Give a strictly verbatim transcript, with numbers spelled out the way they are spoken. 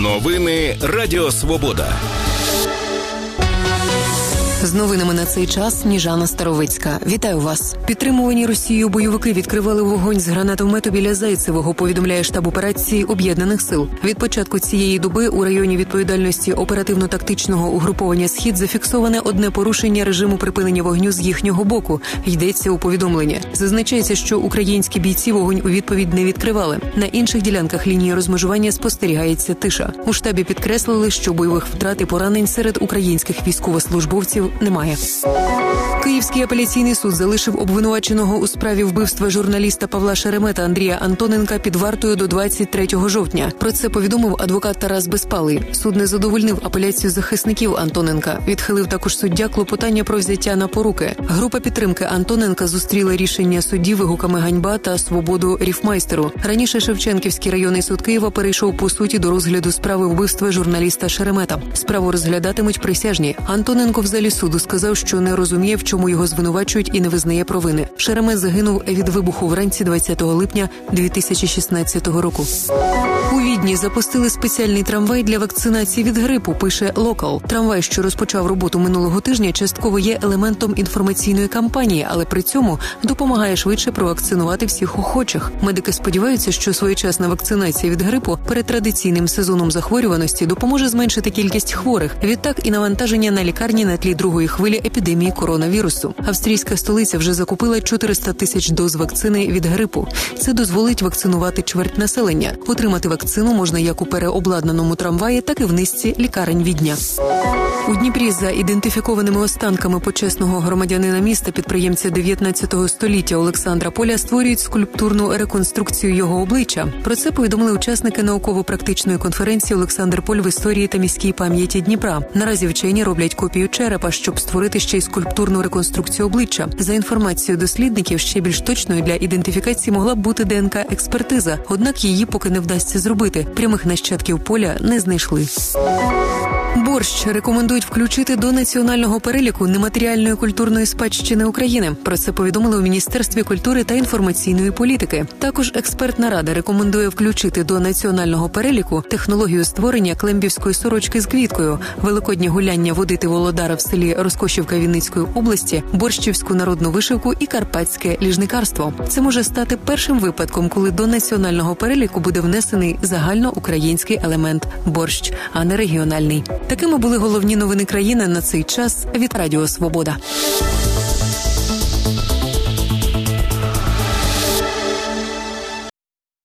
Новини Радіо Свобода. З новинами на цей час Ніжана Старовицька. Вітаю вас. Підтримувані Росією бойовики відкривали вогонь з гранатомету біля Зайцевого, повідомляє штаб операції Об'єднаних сил. Від початку цієї доби у районі відповідальності оперативно-тактичного угруповання «Схід» зафіксоване одне порушення режиму припинення вогню з їхнього боку. Йдеться у повідомленні. Зазначається, що українські бійці вогонь у відповідь не відкривали. На інших ділянках лінії розмежування спостерігається тиша. У штабі підкреслили, що бойових втрат і поранень серед українських військовослужбовців немає. Київський апеляційний суд залишив обвинуваченого у справі вбивства журналіста Павла Шеремета Андрія Антоненка під вартою до двадцять третього жовтня. Про це повідомив адвокат Тарас Безпалий. Суд не задовольнив апеляцію захисників Антоненка. Відхилив також суддя клопотання про взяття на поруки. Група підтримки Антоненка зустріла рішення судді вигуками «Ганьба» та «Свободу Ріфмайстеру». Раніше Шевченківський районний суд Києва перейшов по суті до розгляду справи вбивства журналіста Шеремета. Справу розглядатимуть присяжні. Антоненко в залі суду сказав, що не розуміє, в чому його звинувачують, і не визнає провини. Шеремет загинув від вибуху вранці двадцятого липня дві тисячі шістнадцятого року. У Відні запустили спеціальний трамвай для вакцинації від грипу, пише Локал. Трамвай, що розпочав роботу минулого тижня, частково є елементом інформаційної кампанії, але при цьому допомагає швидше провакцинувати всіх охочих. Медики сподіваються, що своєчасна вакцинація від грипу перед традиційним сезоном захворюваності допоможе зменшити кількість хворих. Відтак і навантаження на лікарні на тлі другої хвилі епідемії коронавірусу. Австрійська столиця вже закупила чотириста тисяч доз вакцини від грипу. Це дозволить вакцинувати чверть населення. Отримати вакцину можна як у переобладнаному трамваї, так і в низці лікарень Відня. У Дніпрі за ідентифікованими останками почесного громадянина міста, підприємця дев'ятнадцятого століття Олександра Поля, створюють скульптурну реконструкцію його обличчя. Про це повідомили учасники науково-практичної конференції «Олександр Поль в історії та міській пам'яті Дніпра». Наразі вчені роблять копію черепа, щоб створити ще й скульптурну реконструкцію обличчя. За інформацією дослідників, ще більш точною для ідентифікації могла б бути Де Ен Ка-експертиза, однак її поки не вдасться зробити. Прямих нащадків Поля не знайшли. Борщ рекомендують включити до національного переліку нематеріальної культурної спадщини України. Про це повідомили у Міністерстві культури та інформаційної політики. Також експертна рада рекомендує включити до національного переліку технологію створення клембівської сорочки з квіткою, великодні гуляння водити Володара в селі Роскошівка Вінницької області, борщівську народну вишивку і карпатське ліжникарство. Це може стати першим випадком, коли до національного переліку буде внесений загальноукраїнський елемент – борщ, а не регіональний. Такими були головні новини країни на цей час від Радіо Свобода.